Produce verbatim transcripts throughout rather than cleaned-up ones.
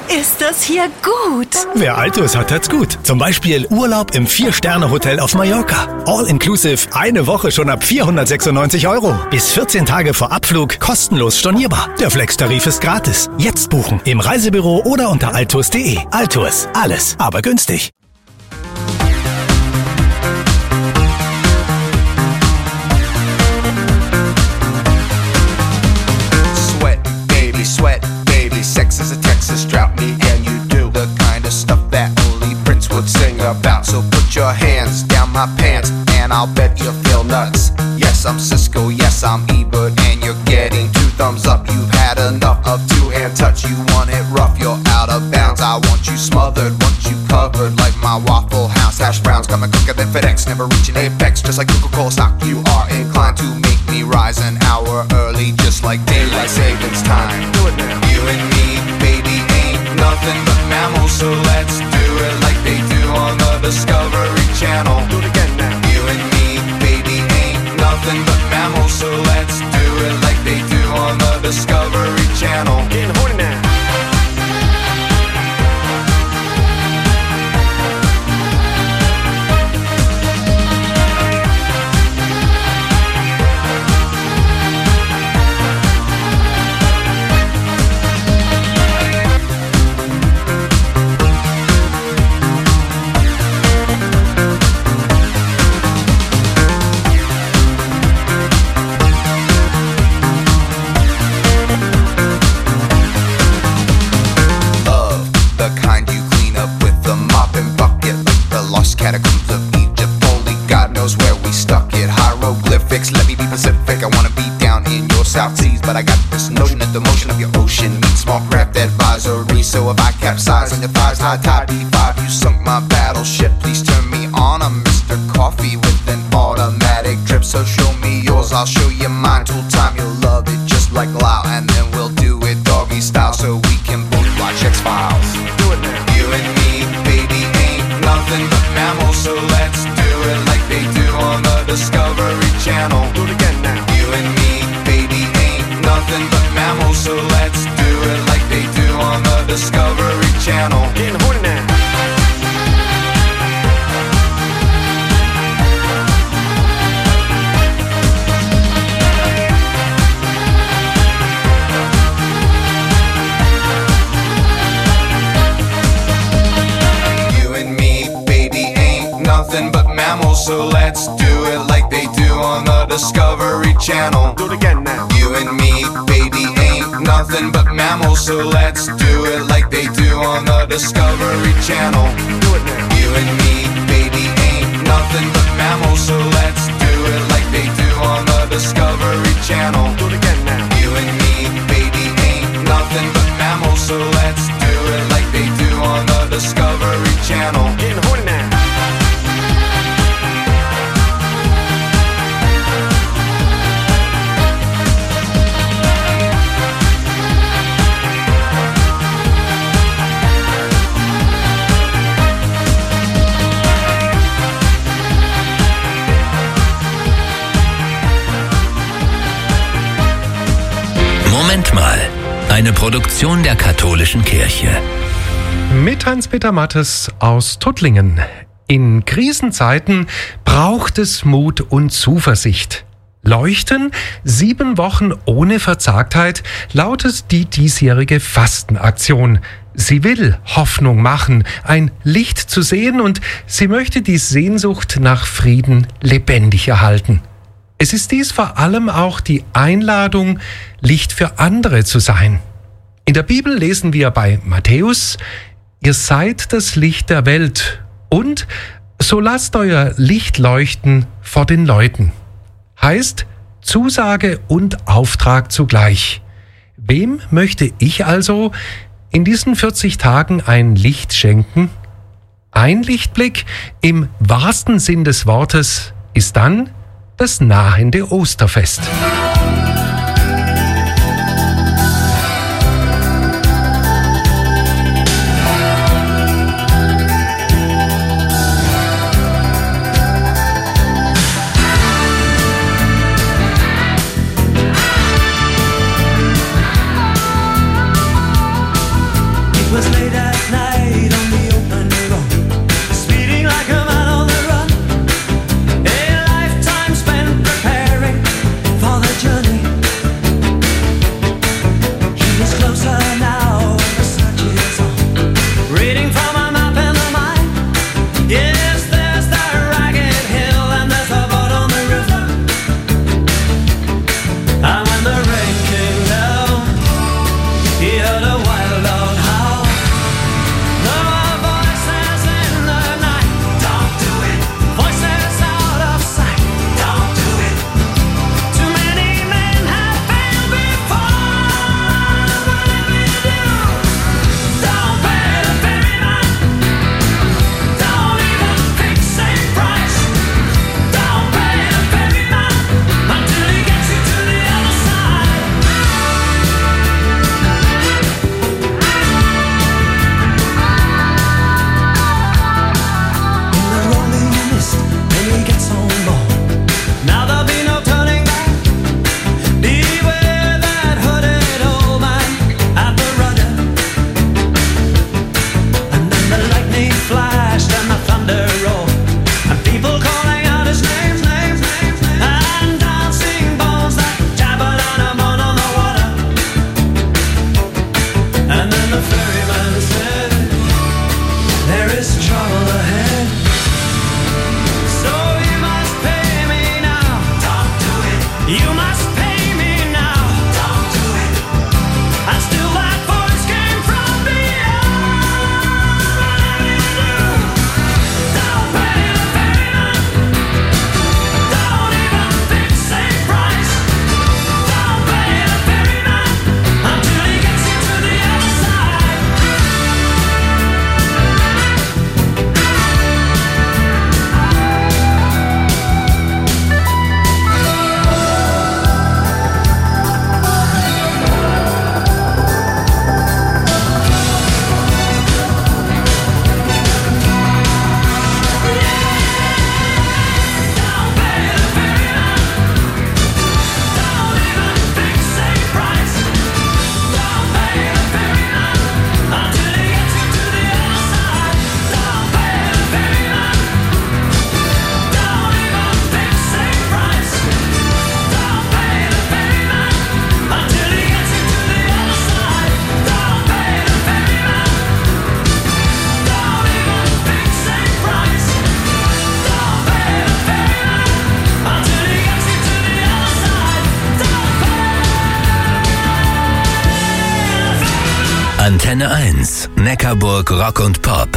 ist das hier gut. Wer Altus hat, hat's gut. Zum Beispiel Urlaub im Vier-Sterne-Hotel auf Mallorca. All-inclusive, eine Woche schon ab vierhundertsechsundneunzig Euro. Bis vierzehn Tage vor Abflug kostenlos stornierbar. Der Flex-Tarif ist gratis. Jetzt buchen im Reisebüro oder unter altus punkt de. Altus, alles, aber günstig. Sweat, baby, sweat, baby. Sex is a Texas drought. Me and you do the kind of stuff that only Prince would sing about. So put your hands down my pants and I'll bet you feel nuts. Yes, I'm Cisco, yes, I'm Ebert, and you're getting two thumbs up. You've had enough of two-hand touch. You want it rough, you're out of bounds. I want you smothered, want you covered like my Waffle House hash browns. Coming quicker than FedEx, never reaching apex. Just like Coca-Cola stock, you are inclined to make me rise an hour early, just like daylight savings time. Do it now. You and me, baby, ain't nothing but mammals, so let's do it like they do on the Discovery Channel. Do it again now. You and me, baby, ain't nothing but mammals, so let's do it like they do on the Discovery Channel. Getting horny now. Catacombs of Egypt, only God knows where we stuck it. Hieroglyphics, let me be Pacific. I wanna be down in your South Seas, but I got this notion that the motion of your ocean meets small craft advisory. So if I capsize on your thighs, high tide B five, you sunk my battleship. Please turn me on. I'm Mister Coffee with an automatic drip. So show me yours, I'll show you mine. Tool time, you'll love it just like Lao, and then we'll do it doggy style, so we can both watch X-Files. Do it now. You and me, baby, ain't nothing but mammals, so let's do it like they do on the Discovery Channel. Do it again now. You and me, baby, ain't nothing but mammals, so let's do it like they do on the Discovery Channel. Getting horny now. Nothing but mammals, so let's do it like they do on the Discovery Channel. Do it again now. You and me, baby, ain't nothing but mammals, so let's do it like they do on the Discovery Channel. Do it now. You and me, baby, ain't nothing but mammals, so let's do it like they do on the Discovery Channel. Do it again now. You and me, baby, ain't nothing but mammals, so let's do it like they do on the Discovery Channel. Getting horny now. Moment mal, eine Produktion der katholischen Kirche. Mit Hans-Peter Mattes aus Tuttlingen. In Krisenzeiten braucht es Mut und Zuversicht. Leuchten, sieben Wochen ohne Verzagtheit, lautet die diesjährige Fastenaktion. Sie will Hoffnung machen, ein Licht zu sehen, und sie möchte die Sehnsucht nach Frieden lebendig erhalten. Es ist dies vor allem auch die Einladung, Licht für andere zu sein. In der Bibel lesen wir bei Matthäus: Ihr seid das Licht der Welt, und so lasst euer Licht leuchten vor den Leuten. Heißt Zusage und Auftrag zugleich. Wem möchte ich also in diesen vierzig Tagen ein Licht schenken? Ein Lichtblick im wahrsten Sinn des Wortes ist dann das nahende Osterfest. Antenne eins, Neckarburg Rock und Pop.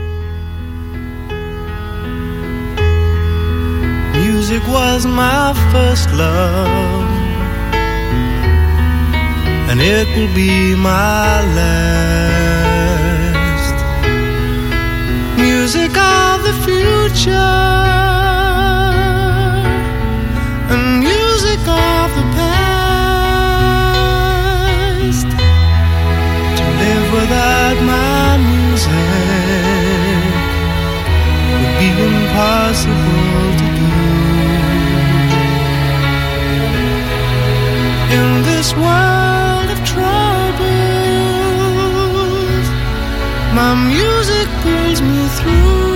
Music was my first love, and it will be my last. Music of the future, and music of the past. To live without my music would be impossible to do. In this world of troubles, my music pulls me through.